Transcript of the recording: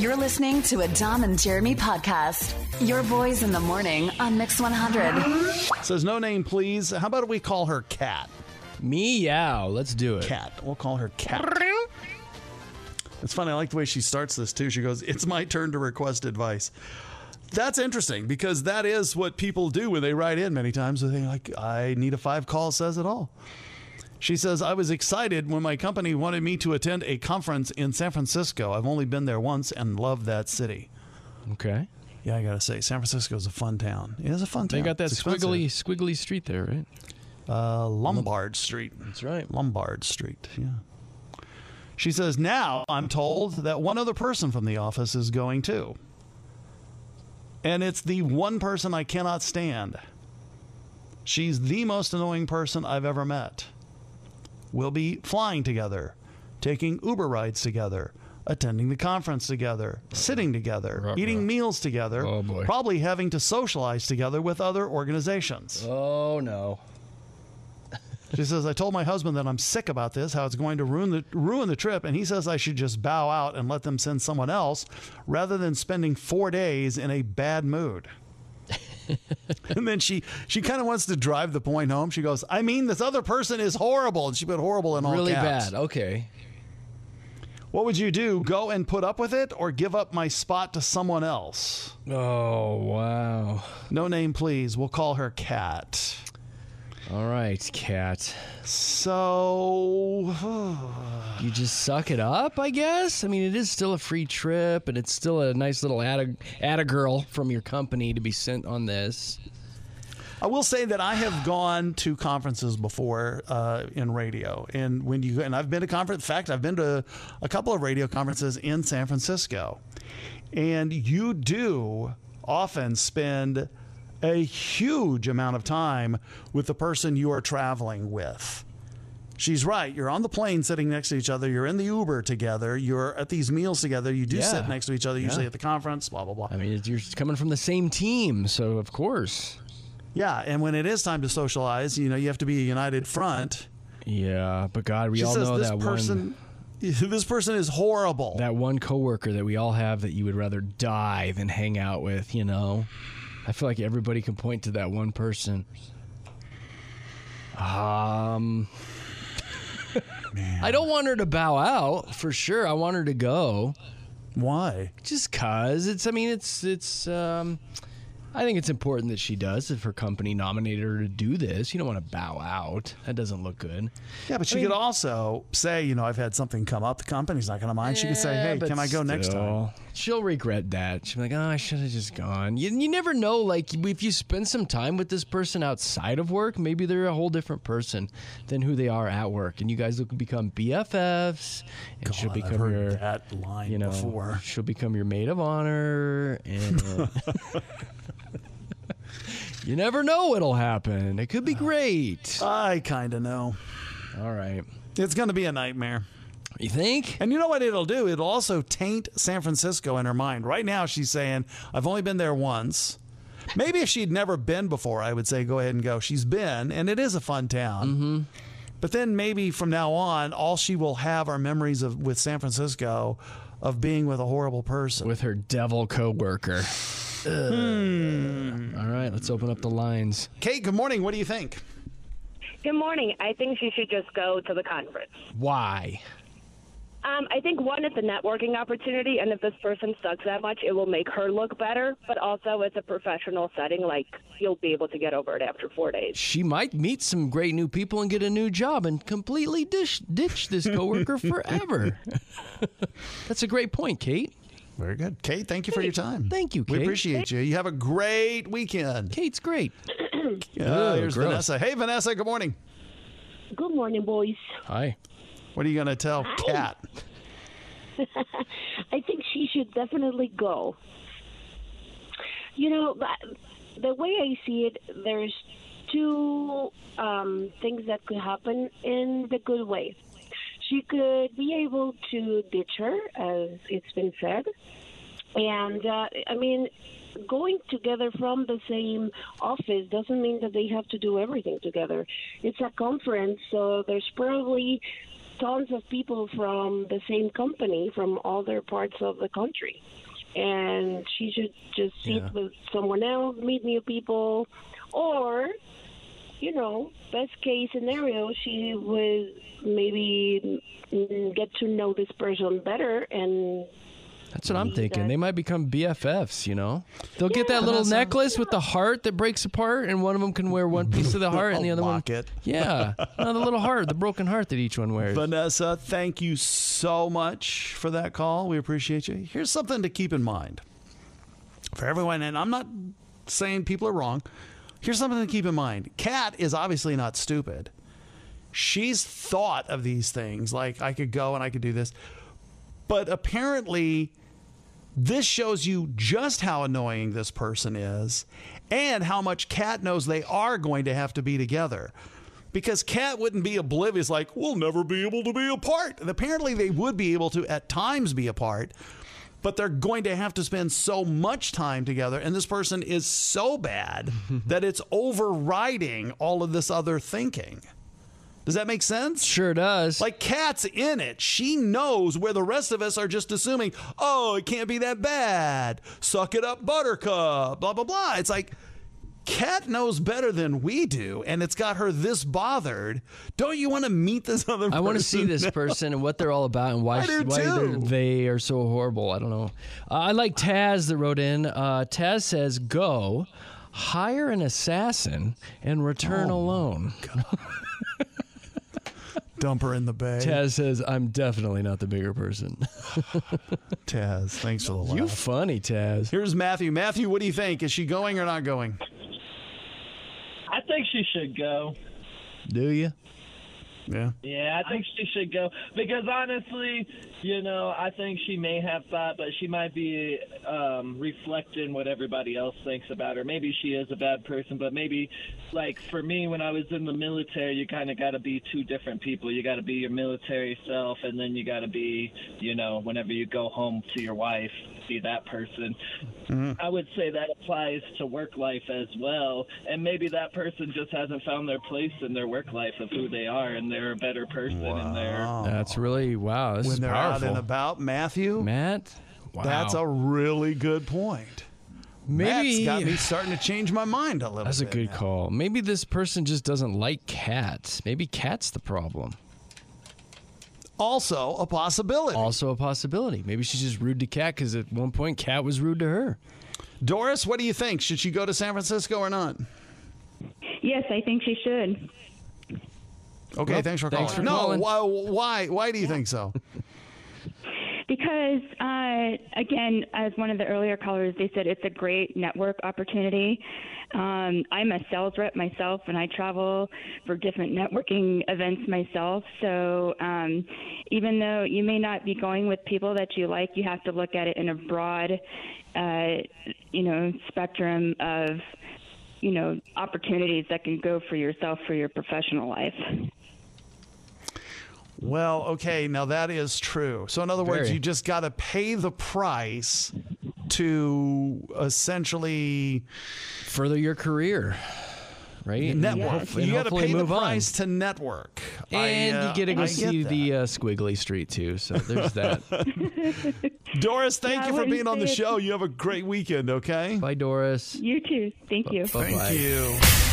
You're listening to a Dom and Jeremy podcast. Your boys in the morning on Mix 100. Says no name, please. How about we call her Cat? Meow. Let's do it. Cat. We'll call her Cat. It's funny. I like the way she starts this, too. She goes, it's my turn to request advice. That's interesting because that is what people do when they write in many times. They're like, I need a 5-call says it all. She says, I was excited when my company wanted me to attend a conference in San Francisco. I've only been there once and love that city. Okay. Yeah, I got to say, San Francisco is a fun town. It is a fun town. They got that squiggly street there, right? Lombard Street. That's right. Lombard Street, yeah. She says, now I'm told that one other person from the office is going too. And it's the one person I cannot stand. She's the most annoying person I've ever met. We'll be flying together, taking Uber rides together, attending the conference together, sitting together, eating meals together, probably having to socialize together with other organizations. Oh, no. She says, I told my husband that I'm sick about this, how it's going to ruin the trip, and he says I should just bow out and let them send someone else rather than spending 4 days in a bad mood. And then she kind of wants to drive the point home. She goes, I mean, this other person is horrible. And she put horrible in all really caps. Bad. Okay. What would you do? Go and put up with it or give up my spot to someone else? Oh, wow. No name, please. We'll call her Cat. All right, Cat. So you just suck it up, I guess? I mean, it is still a free trip, and it's still a nice little add a girl from your company to be sent on this. I will say that I have gone to conferences before in radio, and I've been to conference. In fact, I've been to a couple of radio conferences in San Francisco, and you do often spend a huge amount of time with the person you are traveling with. She's right. You're on the plane sitting next to each other. You're in the Uber together. You're at these meals together. You do sit next to each other, usually at the conference, blah, blah, blah. I mean, you're coming from the same team, so of course. Yeah, and when it is time to socialize, you have to be a united front. Yeah, but God, we all know that this person is horrible. That one coworker that we all have that you would rather die than hang out with, I feel like everybody can point to that one person. Man. I don't want her to bow out, for sure. I want her to go. Why? Just 'cause. I think it's important that she does. If her company nominated her to do this, you don't want to bow out. That doesn't look good. Yeah, but she could also say, I've had something come up. The company's not going to mind. She could say, hey, can I go next time? She'll regret that. She'll be like, I should have just gone. You never know. Like, if you spend some time with this person outside of work, maybe they're a whole different person than who they are at work. And you guys will become BFFs. And God, she'll become I've heard that line before. She'll become your maid of honor. And you never know what'll happen. It could be great. I kind of know. All right. It's going to be a nightmare. You think? And you know what it'll do? It'll also taint San Francisco in her mind. Right now, she's saying, I've only been there once. Maybe if she'd never been before, I would say, go ahead and go. She's been, and it is a fun town. Mm-hmm. But then maybe from now on, all she will have are memories with San Francisco of being with a horrible person. With her devil coworker. All right, let's open up the lines. Kate, good morning. What do you think? Good morning. I think she should just go to the conference. Why? I think, one, it's a networking opportunity, and if this person sucks that much, it will make her look better. But also, it's a professional setting. Like, you'll be able to get over it after 4 days. She might meet some great new people and get a new job and completely ditch this coworker forever. That's a great point, Kate. Very good. Kate, thank you for your time. Thank you, Kate. We appreciate you. You have a great weekend. Kate's great. Here's Vanessa. Hey, Vanessa, good morning. Good morning, boys. Hi. What are you going to tell Kat? I think she should definitely go. The way I see it, there's two things that could happen in the good way. She could be able to ditch her, as it's been said. And, going together from the same office doesn't mean that they have to do everything together. It's a conference, so there's probably tons of people from the same company from other parts of the country. And she should just sit with someone else, meet new people, or, you know, best case scenario, she would maybe get to know this person better. And that's what I'm thinking. They might become BFFs, you know? They'll get that little necklace with the heart that breaks apart, and one of them can wear one piece of the heart, and the other one... Yeah. No, the little heart, the broken heart that each one wears. Vanessa, thank you so much for that call. We appreciate you. Here's something to keep in mind for everyone, and I'm not saying people are wrong. Here's something to keep in mind. Kat is obviously not stupid. She's thought of these things, like I could go and I could do this. But apparently... this shows you just how annoying this person is and how much Kat knows they are going to have to be together. Because Kat wouldn't be oblivious, like, we'll never be able to be apart. And apparently they would be able to at times be apart, but they're going to have to spend so much time together. And this person is so bad that it's overriding all of this other thinking. Does that make sense? Sure does. Like, Kat's in it. She knows where the rest of us are just assuming, oh, it can't be that bad. Suck it up, buttercup, blah, blah, blah. It's like, Kat knows better than we do, and it's got her this bothered. Don't you want to meet this other person? I want to see this person and what they're all about and why they are so horrible. I don't know. I like Taz that wrote in. Taz says, go, hire an assassin, and return alone. Dump her in the bay. Taz says, I'm definitely not the bigger person. Taz, thanks for the laugh. You funny, Taz. Here's Matthew. Matthew, what do you think? Is she going or not going? I think she should go. Do you? Yeah. Yeah, I think she should go because honestly, you know, I think she may have thought, but she might be reflecting what everybody else thinks about her. Maybe she is a bad person, but maybe, like for me, when I was in the military, you kind of got to be two different people. You got to be your military self, and then you got to be, you know, whenever you go home to your wife, be that person. Mm-hmm. I would say that applies to work life as well, and maybe that person just hasn't found their place in their work life of who they are, and they're a better person in there. That's really, wow, this when is they're powerful. out and about, Matthew? Matt? Wow. That's a really good point. Maybe Matt's got me starting to change my mind a little bit. That's a good call. Maybe this person just doesn't like cats. Maybe Kat's the problem. Also a possibility. Maybe she's just rude to Kat because at one point Kat was rude to her. Doris, what do you think? Should she go to San Francisco or not? Yes, I think she should. Okay, Well, thanks for thanks calling. for calling. Why do you think so? Because, again, as one of the earlier callers, they said it's a great network opportunity. I'm a sales rep myself, and I travel for different networking events myself. So even though you may not be going with people that you like, you have to look at it in a broad, spectrum of, opportunities that can go for yourself for your professional life. Well, okay, now that is true. So in other words, you just got to pay the price to essentially further your career, right? Network. You got to pay the price to network. And you get to go see the Squiggly Street, too. So there's that. Doris, thank you for being on the show. You have a great weekend, okay? Bye, Doris. You too. Thank you. Bye-bye. Thank you.